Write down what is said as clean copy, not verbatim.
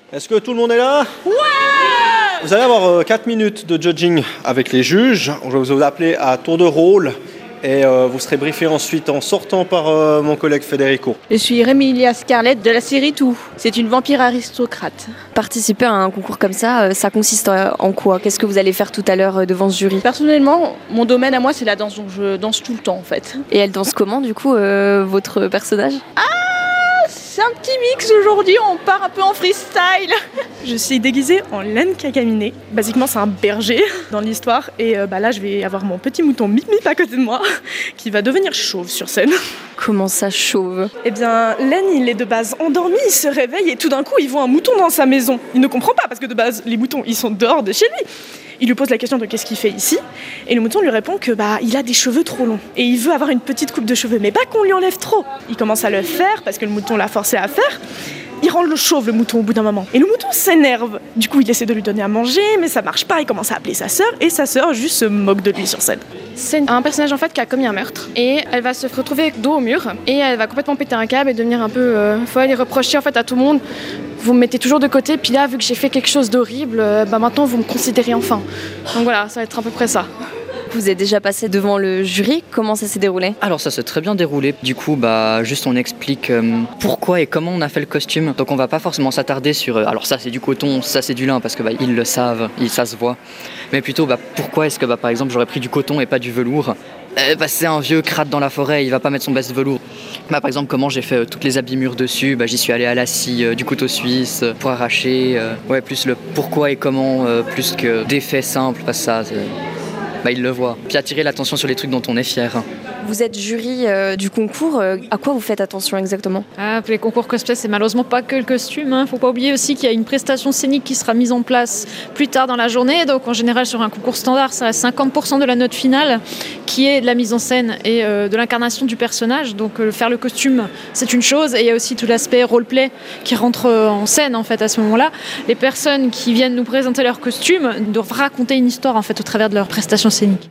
Est-ce que tout le monde est là? Ouais! Vous allez avoir 4 minutes de judging avec les juges. Je vais vous appeler à tour de rôle et vous serez briefé ensuite en sortant par mon collègue Federico. Je suis Rémilia Scarlett de la série Tout. C'est une vampire aristocrate. Participer à un concours comme ça, ça consiste en quoi? Qu'est-ce que vous allez faire tout à l'heure devant ce jury? Personnellement, mon domaine à moi, c'est la danse, donc je danse tout le temps en fait. Et elle danse comment du coup, votre personnage? C'est un petit mix aujourd'hui, on part un peu en freestyle. Je suis déguisée en laine cacaminée. Basiquement, c'est un berger dans l'histoire. Et là, je vais avoir mon petit mouton Mip Mip à côté de moi qui va devenir chauve sur scène. Comment ça, chauve? Eh bien, Laine, il est de base endormi, il se réveille et tout d'un coup, il voit un mouton dans sa maison. Il ne comprend pas parce que de base, les moutons, ils sont dehors de chez lui. Il lui pose la question de qu'est-ce qu'il fait ici. Et le mouton lui répond que il a des cheveux trop longs. Et il veut avoir une petite coupe de cheveux, mais pas qu'on lui enlève trop. Il commence à le faire parce que le mouton l'a forcé à faire. Il rend le chauve, le mouton, au bout d'un moment. Et le mouton s'énerve. Du coup, il essaie de lui donner à manger, mais ça marche pas. Il commence à appeler sa sœur, et sa sœur juste se moque de lui sur scène. C'est un personnage en fait qui a commis un meurtre. Et elle va se retrouver dos au mur. Et elle va complètement péter un câble et devenir un peu folle et reprocher en fait à tout le monde. Vous me mettez toujours de côté, puis là, vu que j'ai fait quelque chose d'horrible, maintenant vous me considérez enfin. Donc voilà, ça va être à peu près ça. Vous êtes déjà passé devant le jury, comment ça s'est déroulé? Alors ça s'est très bien déroulé. Du coup, juste on explique pourquoi et comment on a fait le costume. Donc on va pas forcément s'attarder sur alors ça c'est du coton, ça c'est du lin parce que ils le savent, ça se voit. Mais plutôt pourquoi est-ce que par exemple j'aurais pris du coton et pas du velours? C'est un vieux crade dans la forêt, il va pas mettre son best velours. Par exemple, comment j'ai fait toutes les abîmures dessus, j'y suis allé à la scie du couteau suisse pour arracher. Plus le pourquoi et comment, plus que des faits simples, parce que ça, il le voit. Puis attirer l'attention sur les trucs dont on est fier. Vous êtes jury du concours, à quoi vous faites attention exactement? Pour les concours cosplay, c'est malheureusement pas que le costume. Faut pas oublier aussi qu'il y a une prestation scénique qui sera mise en place plus tard dans la journée. Donc en général, sur un concours standard, ça reste 50% de la note finale qui est de la mise en scène et de l'incarnation du personnage. Donc faire le costume, c'est une chose. Et il y a aussi tout l'aspect roleplay qui rentre en scène en fait à ce moment-là. Les personnes qui viennent nous présenter leur costume doivent raconter une histoire en fait au travers de leur prestation scénique.